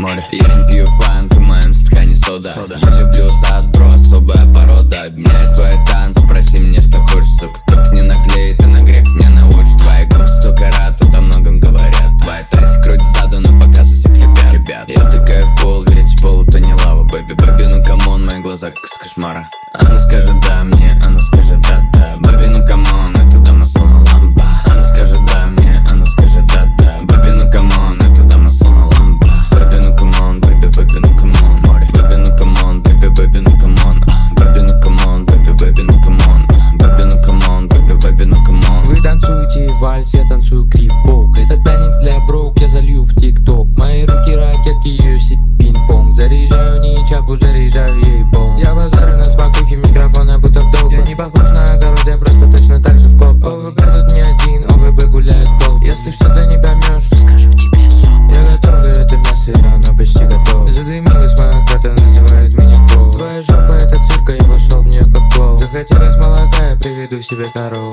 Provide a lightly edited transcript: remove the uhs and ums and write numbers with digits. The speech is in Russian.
море. Я не пью фанту, в моем стакане сода. Я люблю сад, бро, особая порода. Обменяй твои танцы, спроси мне, что хочешь, сука. Только не наклеит, и на грех меня научит. Твои губы столько рад, тут о многом говорят. Твои танцы крутят заду на показ у всех ребят. Я тыкаю в пол, ведь пол это не лава, бэби. Бэби, ну камон, мои глаза как из кошмара. Она скажет да мне, она скажет да-да. Бэби, ну камон, это дама словно лампа. Она скажет да мне, она скажет да-да. Бэби, ну камон, это дама словно лампа. Бэби, ну камон, бэби, бэби, ну камон, море. Бэби, ну камон, бэби, бэби, ну камон. Бэби, ну камон, бэби, бэби, ну камон. Бэби, ну камон, бэби, бэби, ну камон. Вы танцуете вальс, я танцую крипок. Этот танец для брок я залью в тикток. Мои руки ракетки, UFC пинг-понг. Заряжаю не чапу, заряжаю ей пол. Я базарю на спокойке, микрофона будто в долг. Я не похож на огород, я просто точно так же в коп. ОВП тут не один, ОВП гуляет пол. Если что-то не поймешь, расскажу тебе соп. Я готовлю это мясо, и оно почти готово. Задымилась моя хата, называет меня Кол. Твоя жопа это цирка, я пошел в нее как клоун. Захотелось молока, я приведу себе корову.